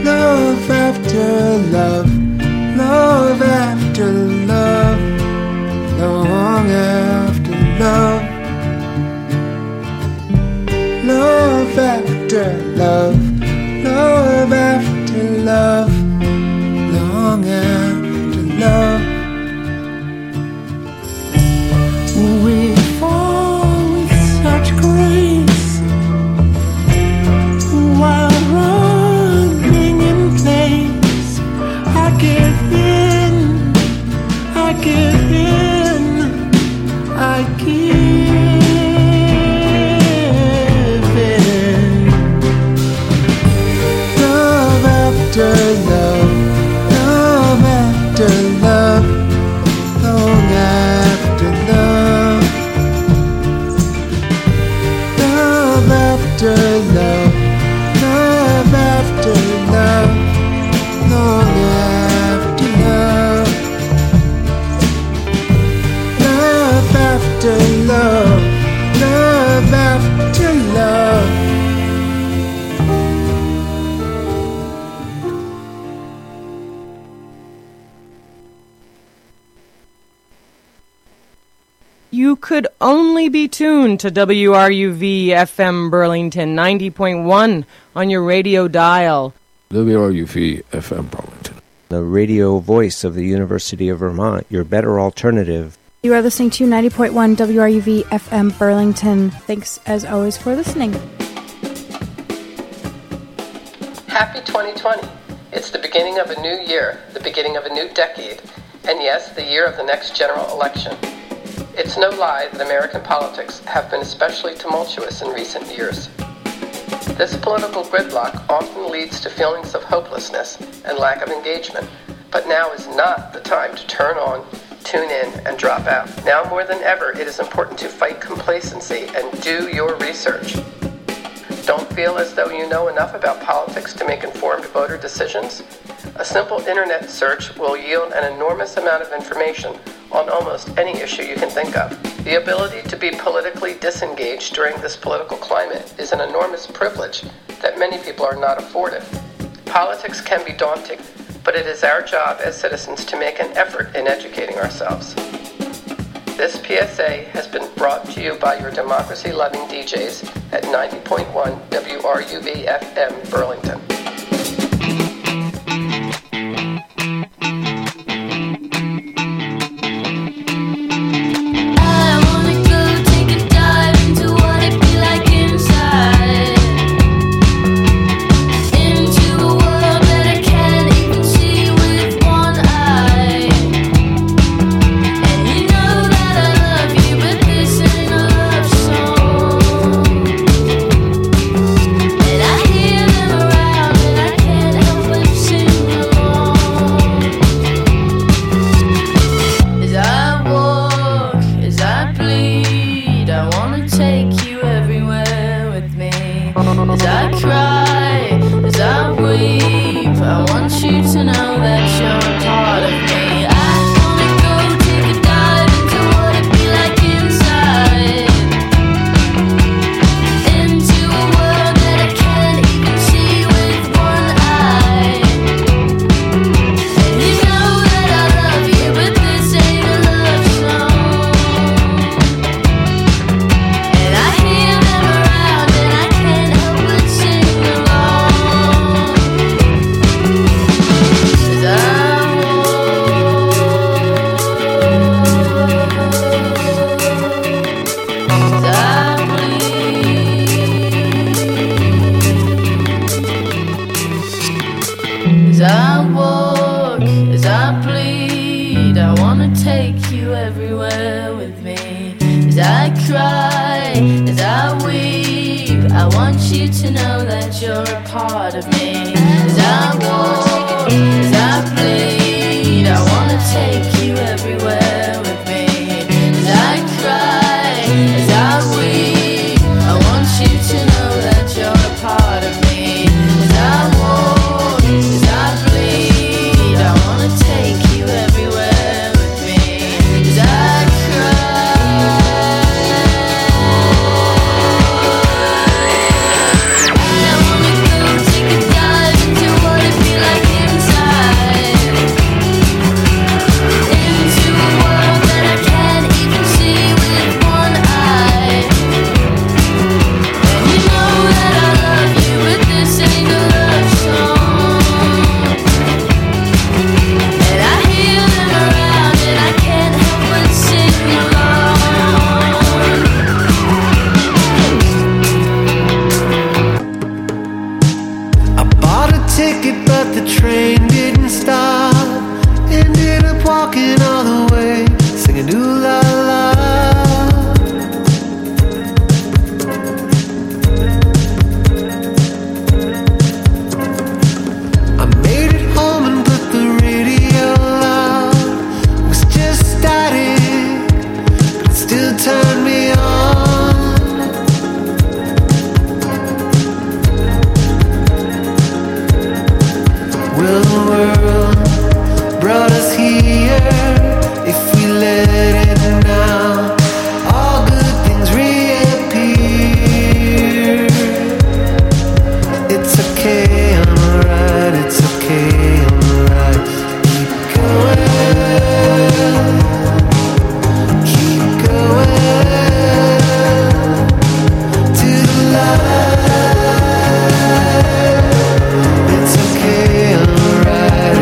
love after love, love after love, long after love, love after love, love after love, long after love. We fall with such grace while running in place. I give in, I give in, I give in. Love after love, love after love, long after love, love after love, love after love, long after love, love after love, love after love. You could only be tuned to WRUV FM Burlington 90.1 on your radio dial. WRUV FM Burlington, the radio voice of the University of Vermont, your better alternative. You are listening to 90.1 WRUV FM Burlington. Thanks, as always, for listening. Happy 2020. It's the beginning of a new year, the beginning of a new decade, and yes, the year of the next general election. It's no lie that American politics have been especially tumultuous in recent years. This political gridlock often leads to feelings of hopelessness and lack of engagement, but now is not the time to turn on, tune in, and drop out. Now more than ever, it is important to fight complacency and do your research. Don't feel as though you know enough about politics to make informed voter decisions? A simple internet search will yield an enormous amount of information on almost any issue you can think of. The ability to be politically disengaged during this political climate is an enormous privilege that many people are not afforded. Politics can be daunting, but it is our job as citizens to make an effort in educating ourselves. This PSA has been brought to you by your democracy-loving DJs at 90.1 WRUV FM Burlington. What ticket, but the train didn't stop. Ended up walking all the way, singing ooh la la. I made it home and put the radio loud. It was just static, but it still turned me on. Will the world brought us here if we let it now? All good things reappear. It's okay, I'm alright. It's okay, I'm alright. Keep going, keep going to the light. It's okay, I'm alright.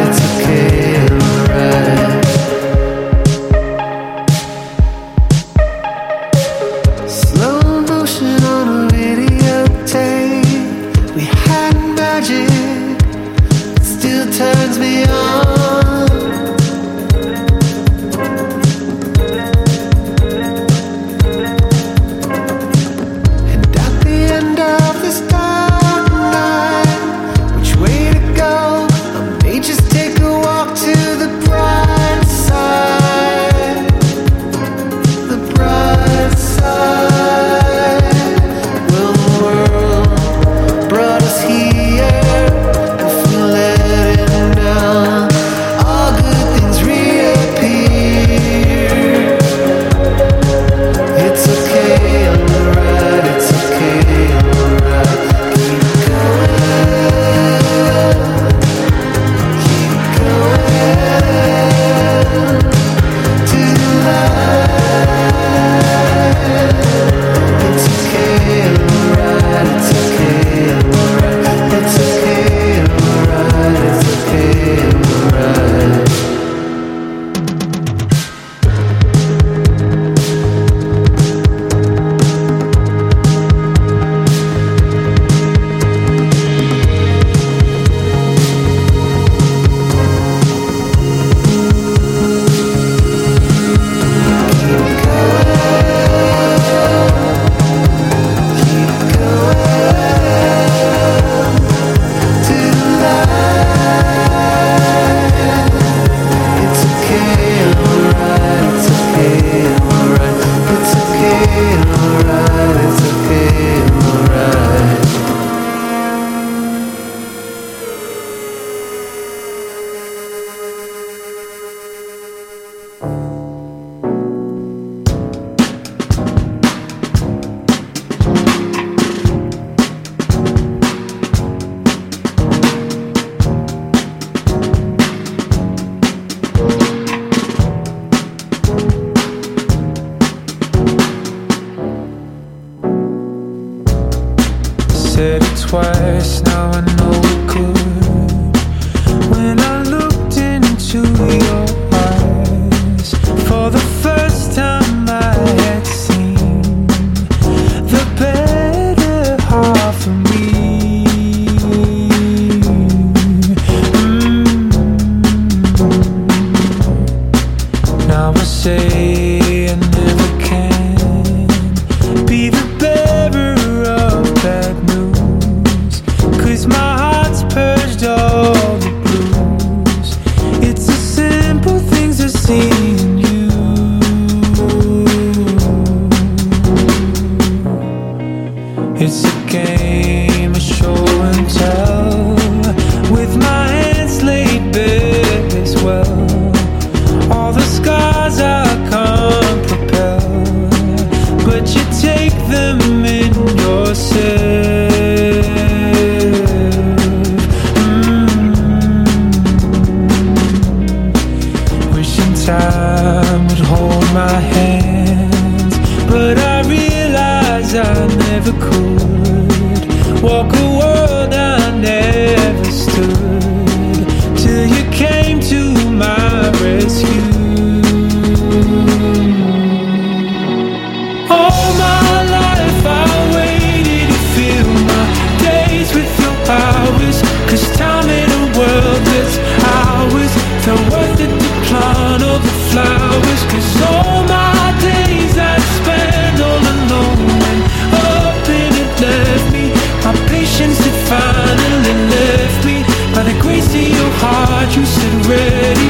the grace of your heart, you said ready.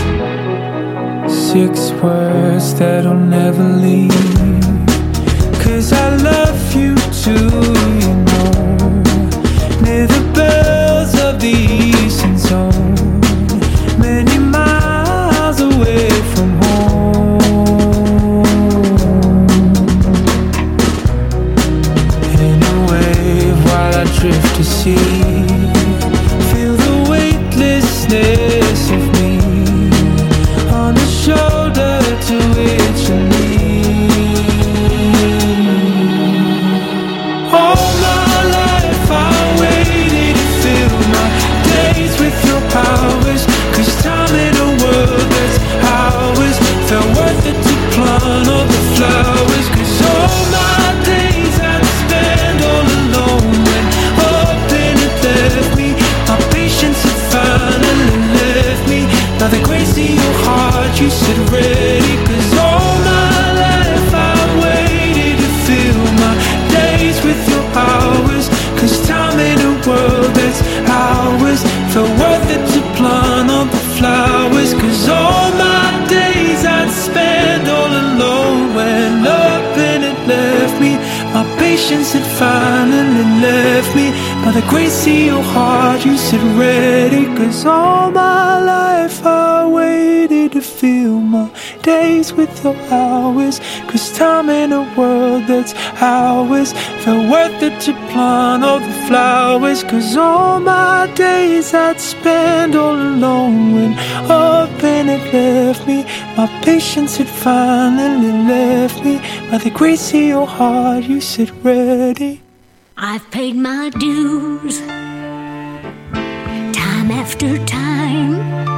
6 words that'll never leave. 'Cause I love you too, you know. Near the bells of the eastern zone, many miles away from home. In a wave while I drift to sea, feel the weightlessness of me on the shoulder to which you lean. All my life I waited to fill my days with your powers. 'Cause time in a world that's ours felt worth it to plant all the flowers. 'Cause all my days I'd spend all alone when open it left me. My patience had finally left me. By the grace of your heart you said ready. 'Cause all my life I waited to fill my days with your hours. 'Cause time in a world that's ours felt worth it to plant all the flowers. 'Cause all my days I'd spend all alone when open it left me. My patience had finally left me. By the grace of your heart you said ready. 'Cause all my life I waited to fill my days with your hours. 'Cause time in a world that's ours felt worth it to plant all the flowers. 'Cause all my days I'd spend all alone when open it left me. My patience had finally left me. By the grace of your heart you said ready. I've paid my dues time after time.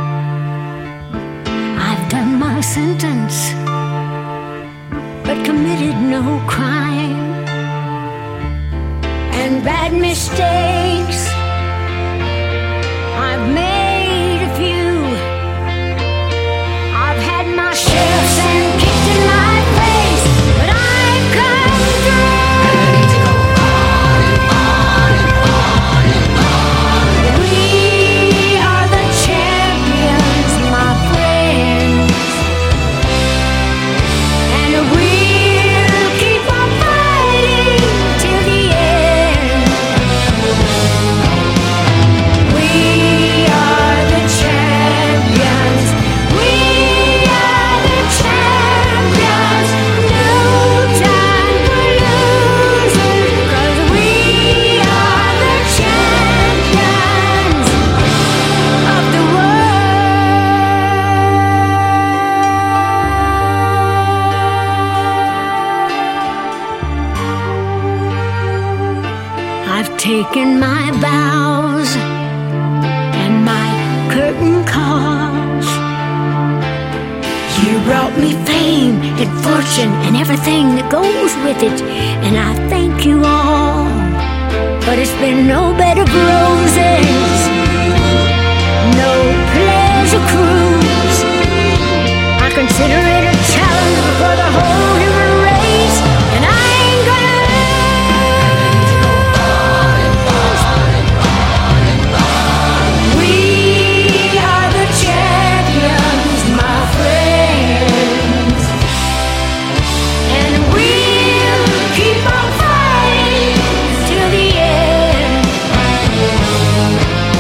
I've done my sentence but committed no crime. And bad mistakes I've made a few. I've had my shifts and kicked in my face, but I've come through. We are the champions, my friends, and we'll keep on fighting till the end. We are the champions. We are the champions. No time for losing, 'cause we are the champions of the world. I've taken my vows and my curtain calls. You brought me fame and fortune and everything that goes with it, and I thank you all. But it's been no bed of roses, no pleasure cruise. I consider it a challenge for the whole human race, and I ain't gonna lose. We are the champions, my friends, and we'll keep on fighting till the end.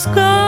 sky.